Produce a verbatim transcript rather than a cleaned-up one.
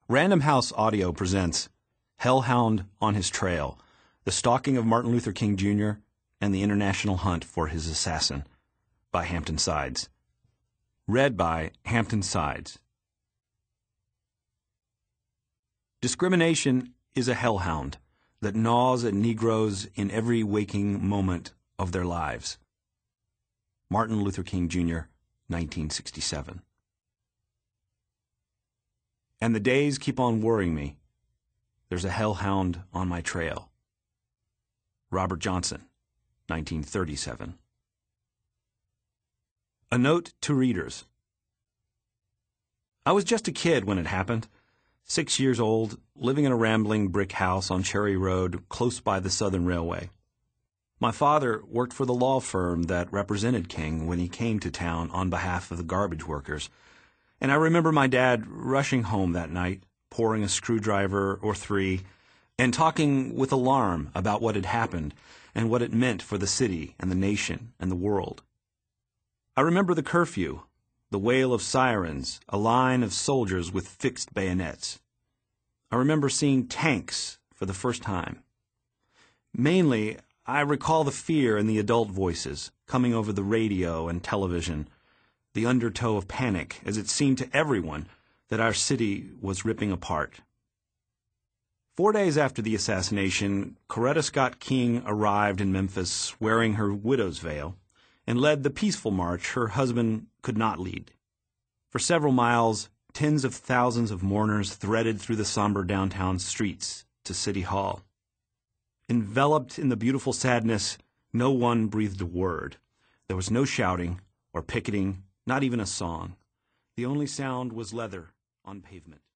Random House Audio presents Hellhound on His Trail, the stalking of Martin Luther King Junior and the international hunt for his assassin, by Hampton Sides. Read by Hampton Sides. Discrimination is a hellhound that gnaws at Negroes in every waking moment of their lives. Martin Luther King Junior, nineteen sixty-seven. And the days keep on worrying me. There's a hellhound on my trail. Robert Johnson, nineteen thirty-seven. A note to readers. I was just a kid when it happened, six years old, living in a rambling brick house on Cherry Road, close by the Southern Railway. My father worked for the law firm that represented King when he came to town on behalf of the garbage workers, and I remember my dad rushing home that night, pouring a screwdriver or three, and talking with alarm about what had happened and what it meant for the city and the nation and the world. I remember the curfew, the wail of sirens, a line of soldiers with fixed bayonets. I remember seeing tanks for the first time. Mainly, I recall the fear in the adult voices coming over the radio and television, the undertow of panic as it seemed to everyone that our city was ripping apart. Four days after the assassination, Coretta Scott King arrived in Memphis wearing her widow's veil and led the peaceful march her husband could not lead. For several miles, tens of thousands of mourners threaded through the somber downtown streets to City Hall. Enveloped in the beautiful sadness, no one breathed a word. There was no shouting or picketing, not even a song. The only sound was leather on pavement.